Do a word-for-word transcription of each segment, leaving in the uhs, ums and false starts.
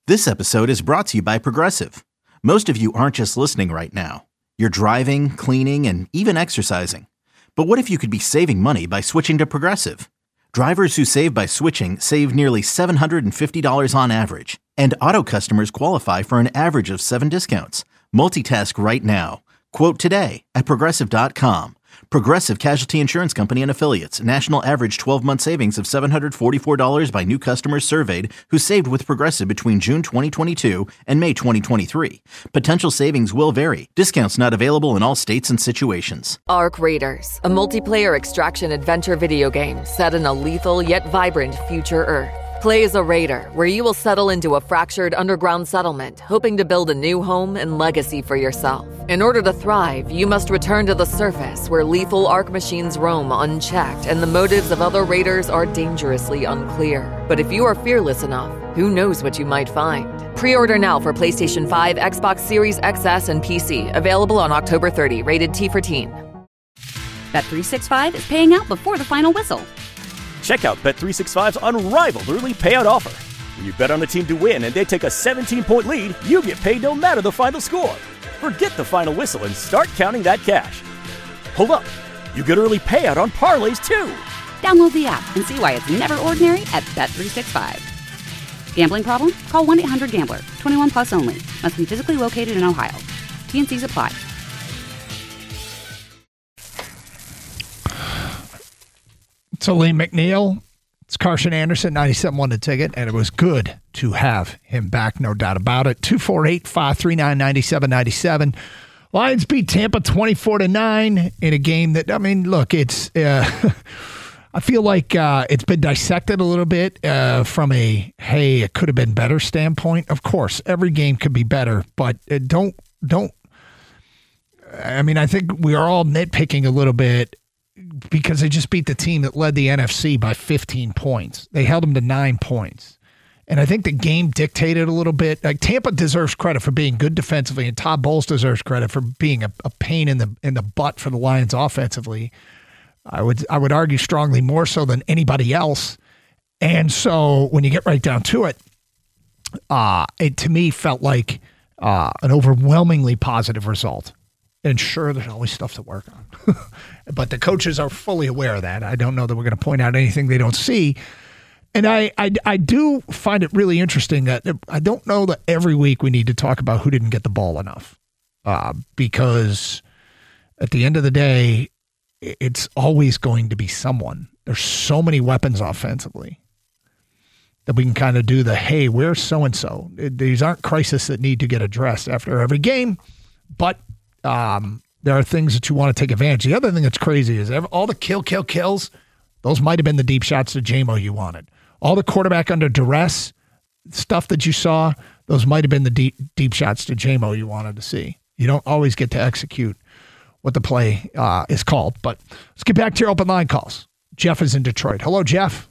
This episode is brought to you by Progressive. Most of you aren't just listening right now. You're driving, cleaning, and even exercising. But what if you could be saving money by switching to Progressive? Drivers who save by switching save nearly seven hundred fifty dollars on average. And auto customers qualify for an average of seven discounts. Multitask right now. Quote today at Progressive dot com. Progressive Casualty Insurance Company and Affiliates. National average twelve-month savings of seven hundred forty-four dollars by new customers surveyed who saved with Progressive between June twenty twenty-two and May twenty twenty-three. Potential savings will vary. Discounts not available in all states and situations. Arc Raiders, a multiplayer extraction adventure video game set in a lethal yet vibrant future Earth. Play as a raider, where you will settle into a fractured underground settlement, hoping to build a new home and legacy for yourself. In order to thrive, you must return to the surface, where lethal Arc machines roam unchecked, and the motives of other raiders are dangerously unclear. But if you are fearless enough, who knows what you might find? Pre-order now for PlayStation five, Xbox Series X S, and P C. Available on October thirtieth. Rated T for teen. Bet three sixty-five is paying out before the final whistle. Check out Bet three sixty-five's unrivaled early payout offer. When you bet on a team to win and they take a seventeen-point lead, you get paid no matter the final score. Forget the final whistle and start counting that cash. Hold up. You get early payout on parlays, too. Download the app and see why it's never ordinary at Bet three sixty-five. Gambling problem? Call one eight hundred gambler. twenty-one plus only. Must be physically located in Ohio. T and Cs apply. So Lee McNeil, it's Carson Anderson, ninety-seven one The Ticket, and it was good to have him back, no doubt about it. two four eight, five three nine, nine seven nine seven. Lions beat Tampa twenty-four to nine in a game that, I mean, look, it's, uh, I feel like uh, it's been dissected a little bit uh, from a, hey, it could have been better standpoint. Of course, every game could be better, but uh, don't, don't, I mean, I think we are all nitpicking a little bit because they just beat the team that led the N F C by fifteen points. They held them to nine points. And I think the game dictated a little bit. Like, Tampa deserves credit for being good defensively, and Todd Bowles deserves credit for being a, a pain in the in the butt for the Lions offensively. I would I would argue strongly more so than anybody else. And so when you get right down to it, uh, it to me felt like uh, an overwhelmingly positive result. And sure, there's always stuff to work on. But the coaches are fully aware of that. I don't know that we're going to point out anything they don't see. And I, I, I do find it really interesting that I don't know that every week we need to talk about who didn't get the ball enough. Uh, because at the end of the day, it's always going to be someone. There's so many weapons offensively that we can kind of do the, hey, where's so-and-so? These aren't crises that need to get addressed after every game, but Um, there are things that you want to take advantage. The other thing that's crazy is all the kill, kill, kills, those might have been the deep shots to J M O you wanted. All the quarterback under duress stuff that you saw, those might have been the deep, deep shots to J M O you wanted to see. You don't always get to execute what the play uh, is called. But let's get back to your open line calls. Jeff is in Detroit. Hello, Jeff.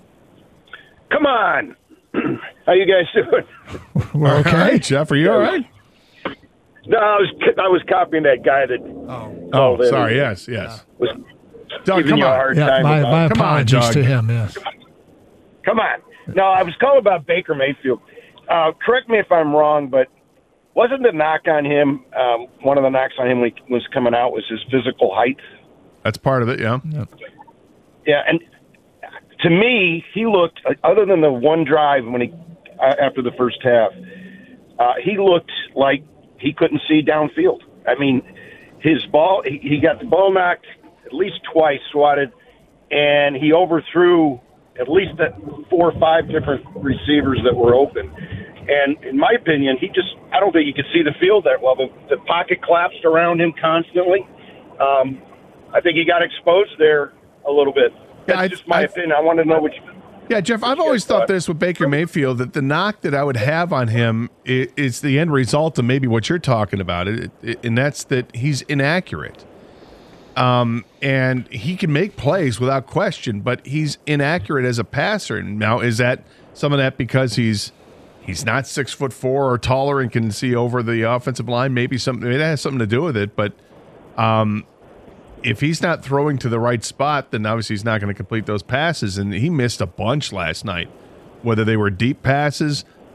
Come on. How you guys doing? We're okay. All right, Jeff, are you all right? No, I was I was copying that guy that. Oh, oh sorry. Yes, yes. Was Doug, giving come you a on. hard Yeah, time my, about- my Come on, apologies Doug. to him, yes. Come on. No, I was calling about Baker Mayfield. Uh, correct me if I'm wrong, but wasn't the knock on him, um, one of the knocks on him when he was coming out was his physical height? That's part of it, yeah. Yeah, and to me, he looked, other than the one drive when he uh, after the first half, uh, he looked like he couldn't see downfield. I mean, his ball, he, he got the ball knocked at least twice, swatted, and he overthrew at least that four or five different receivers that were open. And in my opinion, he just, I don't think he could see the field that well. The, the pocket collapsed around him constantly. Um, I think he got exposed there a little bit. That's Yeah, I- just my I- opinion. I want to know what you Yeah, Jeff, I've always thought this with Baker Mayfield, that the knock that I would have on him is, is the end result of maybe what you're talking about, it, it, and that's that he's inaccurate. Um, and he can make plays without question, but he's inaccurate as a passer. And now, is that some of that because he's he's not six foot four or taller and can see over the offensive line? Maybe something maybe that has something to do with it. But um, if he's not throwing to the right spot, then obviously he's not going to complete those passes. And he missed a bunch last night, whether they were deep passes,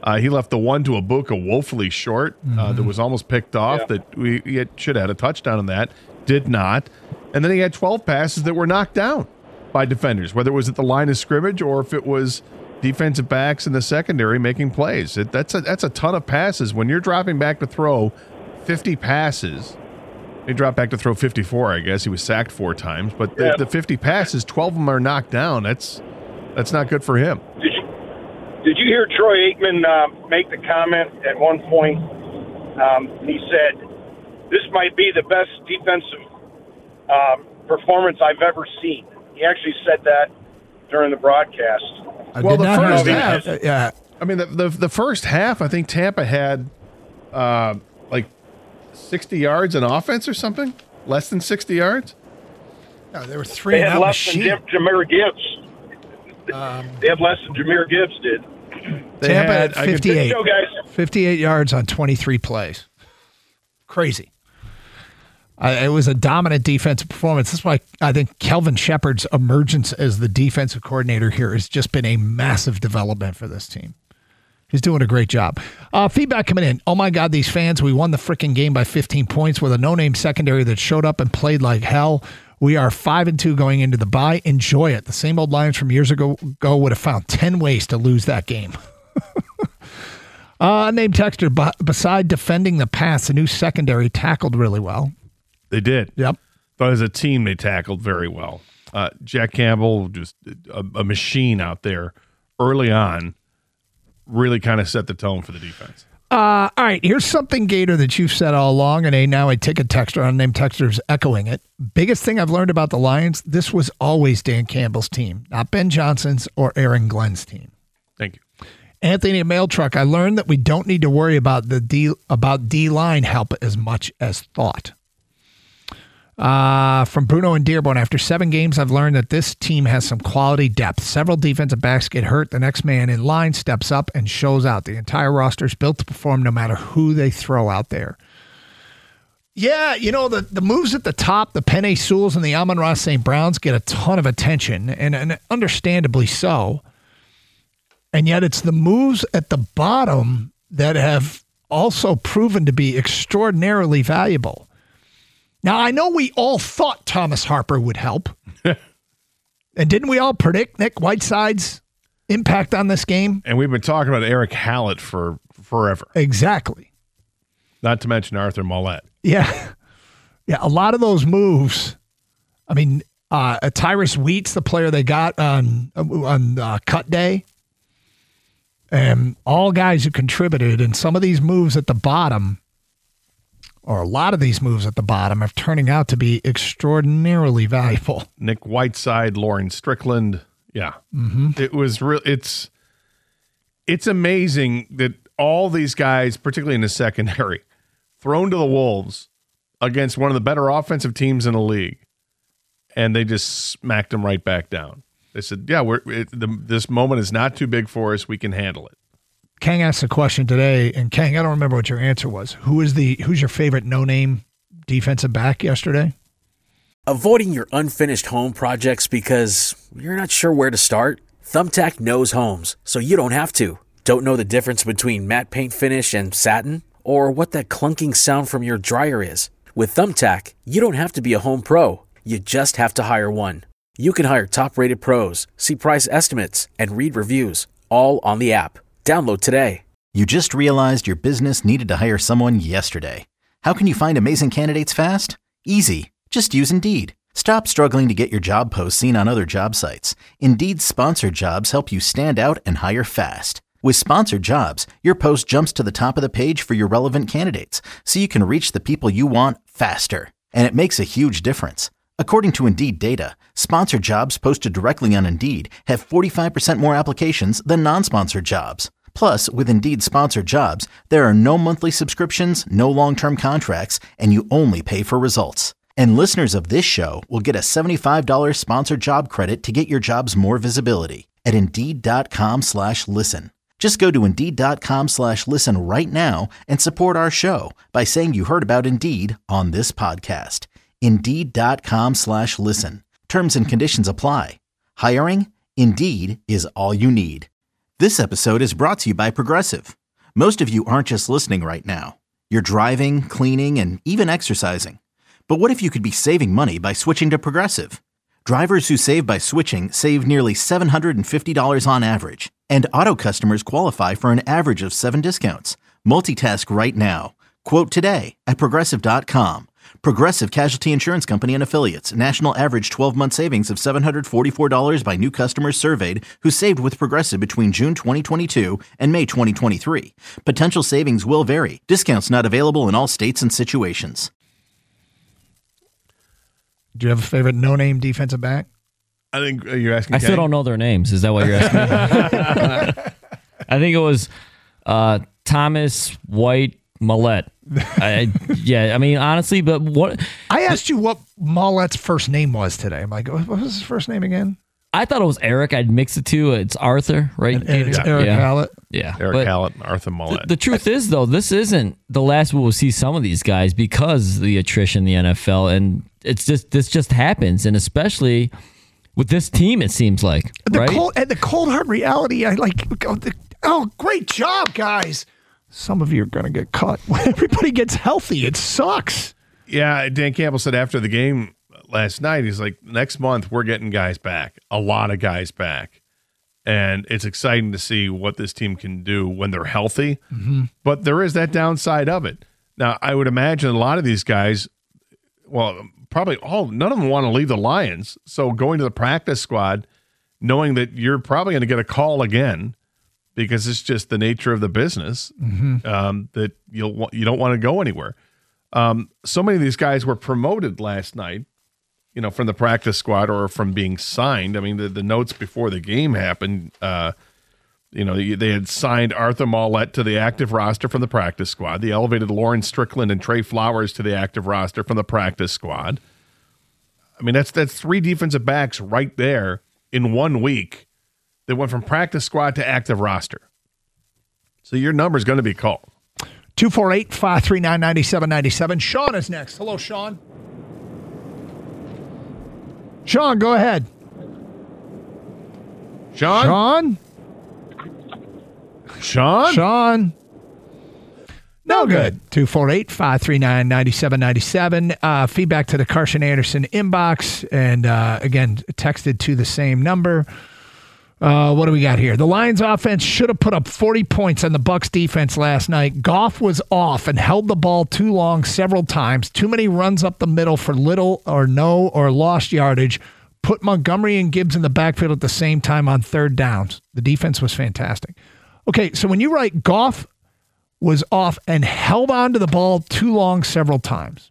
Uh, he left the one to Ibuka woefully short. Mm-hmm. Uh, that was almost picked off. Yeah. That we he had, should have had a touchdown on that. Did not. And then he had twelve passes that were knocked down by defenders, whether it was at the line of scrimmage or if it was defensive backs in the secondary making plays. It, that's a that's a ton of passes. When you're dropping back to throw fifty passes, he dropped back to throw fifty-four. I guess he was sacked four times, but the, yeah. the fifty passes, twelve of them are knocked down. That's that's not good for him. Did you Did you hear Troy Aikman uh, make the comment at one point? Um, he said, "This might be the best defensive um, performance I've ever seen." He actually said that during the broadcast. I well, the first half, uh, yeah. I mean, the, the the first half, I think Tampa had uh, like sixty yards in offense or something, less than sixty yards. No, they were three. They and had out less machine. than Jahmyr Gibbs. Um, they had less than Jahmyr Gibbs did. They Tampa had, had fifty-eight, show, fifty-eight yards on twenty-three plays. Crazy. Uh, it was a dominant defensive performance. That's why I think Kelvin Shepard's emergence as the defensive coordinator here has just been a massive development for this team. He's doing a great job. Uh, feedback coming in. Oh, my God, these fans. We won the freaking game by fifteen points with a no-name secondary that showed up and played like hell. We are five and two going into the bye. Enjoy it. The same old Lions from years ago, ago would have found ten ways to lose that game. uh, named Texter, b- beside defending the pass, the new secondary tackled really well. They did. Yep. But as a team, they tackled very well. Uh, Jack Campbell, just a, a machine out there early on, really kind of set the tone for the defense. Uh, all right, here's something, Gator, that you've said all along, and a now a ticket texter, unnamed texter's echoing it. Biggest thing I've learned about the Lions, this was always Dan Campbell's team, not Ben Johnson's or Aaron Glenn's team. Thank you. Anthony Mail Truck, I learned that we don't need to worry about the D, about D-line help as much as thought. Uh, from Bruno and Dearborn, after seven games, I've learned that this team has some quality depth. Several defensive backs get hurt. The next man in line steps up and shows out. The entire roster is built to perform no matter who they throw out there. Yeah, you know, the, the moves at the top, the Penei Sewells and the Amon-Ra Saint Browns get a ton of attention, and, and understandably so. And yet it's the moves at the bottom that have also proven to be extraordinarily valuable. Now, I know we all thought Thomas Harper would help. And didn't we all predict Nick Whiteside's impact on this game? And we've been talking about Eric Hallett for forever. Exactly. Not to mention Arthur Mollett. Yeah. Yeah, a lot of those moves. I mean, uh, Tyrus Wheat's the player they got on, on uh, cut day. And all guys who contributed. And some of these moves at the bottom, or a lot of these moves at the bottom, are turning out to be extraordinarily valuable. Nick Whiteside, Lauren Strickland. Yeah. Mm-hmm. It was real. It's, it's amazing that all these guys, particularly in the secondary, thrown to the wolves against one of the better offensive teams in the league, and they just smacked them right back down. They said, yeah, we're it, the, this moment is not too big for us. We can handle it. Kang asked a question today, and Kang, I don't remember what your answer was. Who is the who's your favorite no-name defensive back yesterday? Avoiding your unfinished home projects because you're not sure where to start? Thumbtack knows homes, so you don't have to. Don't know the difference between matte paint finish and satin? Or what that clunking sound from your dryer is? With Thumbtack, you don't have to be a home pro. You just have to hire one. You can hire top-rated pros, see price estimates, and read reviews, all on the app. Download today. You just realized your business needed to hire someone yesterday. How can you find amazing candidates fast? Easy. Just use Indeed. Stop struggling to get your job posts seen on other job sites. Indeed's sponsored jobs help you stand out and hire fast. With sponsored jobs, your post jumps to the top of the page for your relevant candidates, so you can reach the people you want faster. And it makes a huge difference. According to Indeed data, sponsored jobs posted directly on Indeed have forty-five percent more applications than non-sponsored jobs. Plus, with Indeed sponsored jobs, there are no monthly subscriptions, no long-term contracts, and you only pay for results. And listeners of this show will get a seventy-five dollars sponsored job credit to get your jobs more visibility at Indeed.com slash listen. Just go to Indeed.com slash listen right now and support our show by saying you heard about Indeed on this podcast. Indeed.com slash listen. Terms and conditions apply. Hiring? Indeed is all you need. This episode is brought to you by Progressive. Most of you aren't just listening right now. You're driving, cleaning, and even exercising. But what if you could be saving money by switching to Progressive? Drivers who save by switching save nearly seven hundred fifty dollars on average. And auto customers qualify for an average of seven discounts. Multitask right now. Quote today at Progressive dot com. Progressive Casualty Insurance Company and Affiliates. National average twelve-month savings of seven hundred forty-four dollars by new customers surveyed who saved with Progressive between June twenty twenty-two and May twenty twenty-three. Potential savings will vary. Discounts not available in all states and situations. Do you have a favorite no-name defensive back? I think you're asking. I still Kenny? don't know their names. Is that what you're asking me? I think it was uh, Thomas White Millette. I, yeah, I mean, honestly, but what... I asked you what Mollette's first name was today. I'm like, what was his first name again? I thought it was Eric. I'd mix the two. It's Arthur, right? And it's Eric yeah. Hallett. Yeah. Eric but Hallett and Arthur Millette. The, the truth is, though, this isn't the last we will see some of these guys because of the attrition in the N F L, and it's just this just happens, and especially with this team, it seems like, the right? Cold, and the cold hard reality, I like, oh, the, oh, great job, guys. Some of you are going to get cut. When everybody gets healthy, it sucks. Yeah, Dan Campbell said after the game last night, he's like, next month we're getting guys back, a lot of guys back. And it's exciting to see what this team can do when they're healthy. Mm-hmm. But there is that downside of it. Now, I would imagine a lot of these guys, well, probably all, none of them want to leave the Lions. So going to the practice squad, knowing that you're probably going to get a call again, because it's just the nature of the business, mm-hmm. um, that you'll you don't want to go anywhere. Um, so many of these guys were promoted last night, you know, from the practice squad or from being signed. I mean, the, the notes before the game happened, uh, you know, they had signed Arthur Millette to the active roster from the practice squad. They elevated Lawrence Strickland and Trey Flowers to the active roster from the practice squad. I mean, that's that's three defensive backs right there in one week. They went from practice squad to active roster. So your number's going to be called. two four eight, five three nine, nine seven nine seven. Sean is next. Hello, Sean. Sean, go ahead. Sean? Sean? Sean? Sean? No good. two four eight, five three nine, nine seven nine seven. Uh, feedback to the Carson Anderson inbox. And uh, again, texted to the same number. Uh, what do we got here? The Lions offense should have put up forty points on the Bucs defense last night. Goff was off and held the ball too long several times. Too many runs up the middle for little or no or lost yardage. Put Montgomery and Gibbs in the backfield at the same time on third downs. The defense was fantastic. Okay, so when you write Goff was off and held on to the ball too long several times.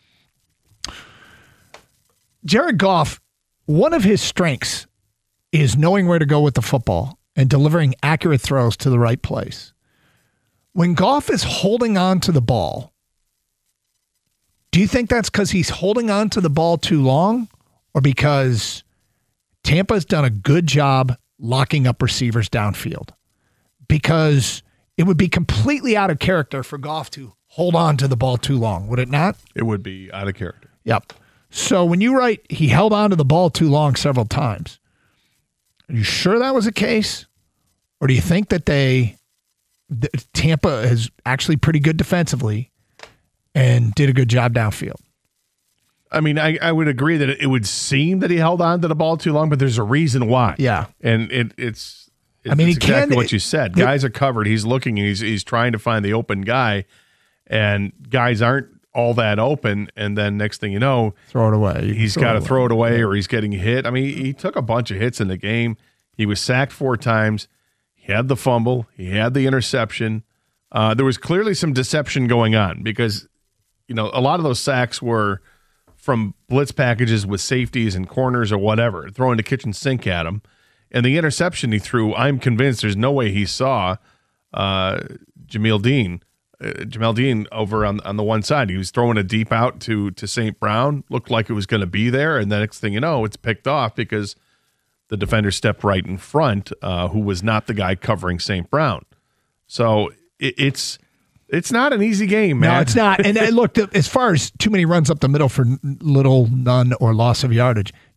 Jared Goff, one of his strengths is knowing where to go with the football and delivering accurate throws to the right place. When Goff is holding on to the ball, do you think that's because he's holding on to the ball too long or because Tampa's done a good job locking up receivers downfield? Because it would be completely out of character for Goff to hold on to the ball too long, would it not? It would be out of character. Yep. So when you write he held on to the ball too long several times, are you sure that was the case? Or do you think that they, that Tampa is actually pretty good defensively and did a good job downfield? I mean, I, I would agree that it would seem that he held on to the ball too long, but there's a reason why. Yeah. And it, it's, it's, I mean, it's he exactly can, what you said. the, guys are covered. He's looking and he's, he's trying to find the open guy, and guys aren't all that open, and then next thing you know, throw it away. He's got to throw it away, or he's getting hit. I mean, he, he took a bunch of hits in the game. He was sacked four times. He had the fumble. He had the interception. Uh, there was clearly some deception going on because, you know, a lot of those sacks were from blitz packages with safeties and corners or whatever, throwing the kitchen sink at him. And the interception he threw, I'm convinced there's no way he saw uh, Jameel Dean. Uh, Jamel Dean over on on the one side. He was throwing a deep out to to Saint Brown. Looked like it was going to be there, and the next thing you know, it's picked off because the defender stepped right in front, uh, who was not the guy covering Saint Brown. So it, it's it's not an easy game, man. No, it's not. And, and look, as far as too many runs up the middle for little, none, or loss of yardage,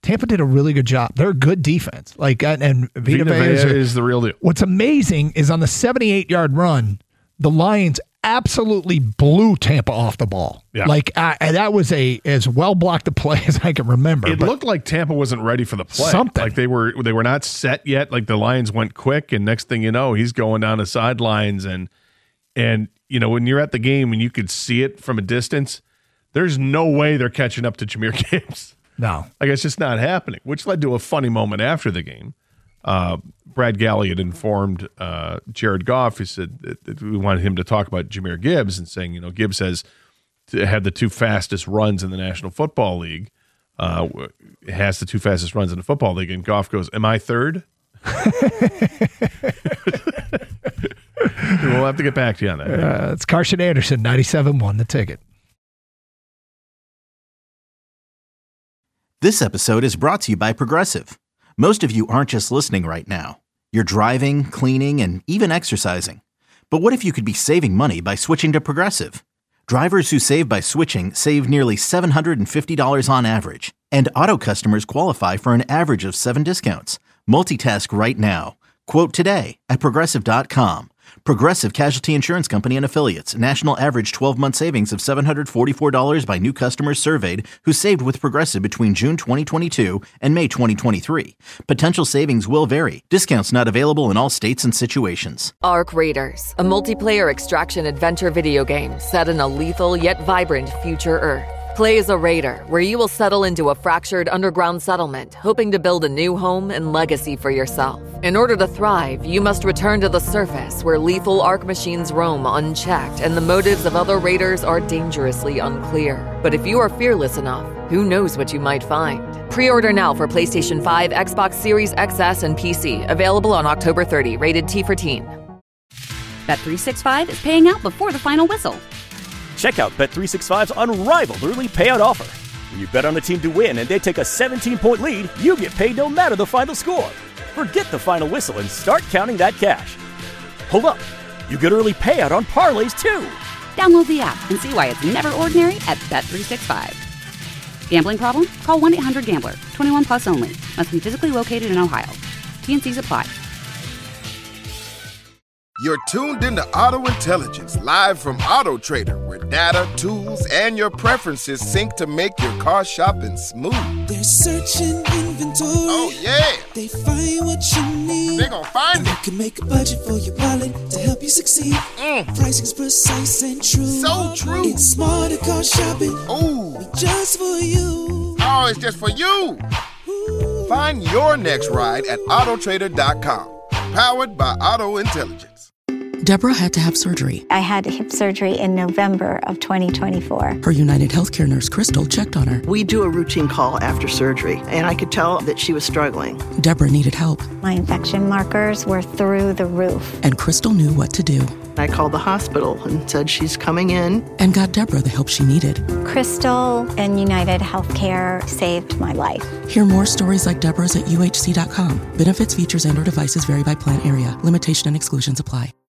Tampa did a really good job. They're a good defense. Like and, and Vita, Vita Vea is, Vea is the real deal. What's amazing is on the seventy-eight yard run, the Lions absolutely blew Tampa off the ball. Yeah. Like uh, that was a as well blocked a play as I can remember. It looked like Tampa wasn't ready for the play. Something. Like they were they were not set yet. Like the Lions went quick, and next thing you know, he's going down the sidelines. And and you know, when you're at the game and you could see it from a distance, there's no way they're catching up to Jahmyr Gibbs. No. Like it's just not happening, which led to a funny moment after the game. Uh, Brad Galley had informed uh, Jared Goff. He said that, that we wanted him to talk about Jahmyr Gibbs and saying, you know, Gibbs has to had the two fastest runs in the National Football League. Uh, has the two fastest runs in the Football League. And Goff goes, "Am I third?" We'll have to get back to you on that. Uh, it's Carson Anderson, ninety-seven one, The Ticket. This episode is brought to you by Progressive. Most of you aren't just listening right now. You're driving, cleaning, and even exercising. But what if you could be saving money by switching to Progressive? Drivers who save by switching save nearly seven hundred fifty dollars on average. And auto customers qualify for an average of seven discounts. Multitask right now. Quote today at Progressive dot com. Progressive Casualty Insurance Company and Affiliates. National average twelve-month savings of seven hundred forty-four dollars by new customers surveyed who saved with Progressive between June twenty twenty-two and May twenty twenty-three. Potential savings will vary. Discounts not available in all states and situations. Ark Raiders, a multiplayer extraction adventure video game set in a lethal yet vibrant future Earth. Play as a raider, where you will settle into a fractured underground settlement, hoping to build a new home and legacy for yourself. In order to thrive, you must return to the surface, where lethal Ark machines roam unchecked and the motives of other raiders are dangerously unclear. But if you are fearless enough, who knows what you might find? Pre-order now for PlayStation five, Xbox Series X S, and P C. Available on October thirtieth. Rated T for teen. Bet three sixty-five is paying out before the final whistle. Check out Bet three sixty-five's unrivaled early payout offer. When you bet on a team to win and they take a seventeen-point lead, you get paid no matter the final score. Forget the final whistle and start counting that cash. Hold up. You get early payout on parlays, too. Download the app and see why it's never ordinary at Bet three sixty-five. Gambling problem? Call one eight hundred gambler. twenty-one plus only. Must be physically located in Ohio. T and Cs apply. You're tuned into Auto Intelligence, live from Auto Trader, where data, tools, and your preferences sync to make your car shopping smooth. They're searching inventory. Oh, yeah. They find what you need. They're gonna find and it. They can make a budget for your wallet to help you succeed. Mm. Pricing's precise and true. So true. It's smarter car shopping. Ooh. Just for you. Oh, it's just for you. Ooh. Find your next ride at Auto Trader dot com. Powered by Auto Intelligence. Deborah had to have surgery. I had hip surgery in November of twenty twenty-four. Her United Healthcare nurse, Crystal, checked on her. We do a routine call after surgery, and I could tell that she was struggling. Deborah needed help. My infection markers were through the roof. And Crystal knew what to do. I called the hospital and said she's coming in. And got Deborah the help she needed. Crystal and United Healthcare saved my life. Hear more stories like Deborah's at U H C dot com. Benefits, features, and or devices vary by plan area. Limitation and exclusions apply.